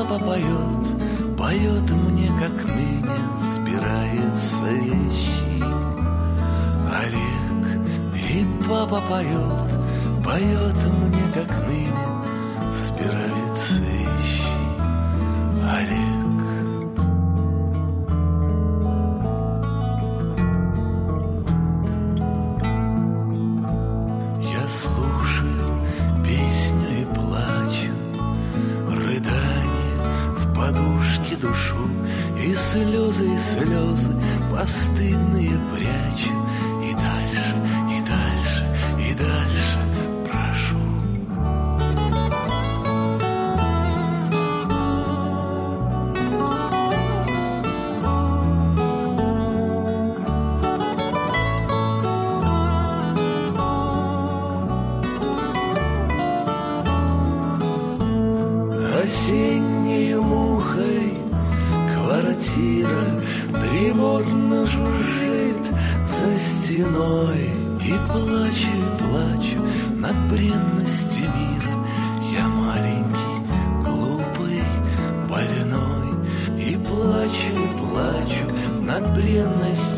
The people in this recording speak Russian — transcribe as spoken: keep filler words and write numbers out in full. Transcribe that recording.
папа поет, поет мне, как ныне собирается вещи. Олег, и папа поет, поет мне, как ныне собирается вещи. Олег. Я слушаю песню и плачу, рыдание в подушке душу, и слезы, и слезы постыдные прячу, и дальше, и дальше, и дальше прошу. Осенней мухой квартира дремотно жужжит за стеной. И плачу, и плачу над бренностью мира. Я маленький, глупый, больной. И плачу, и плачу над бренностью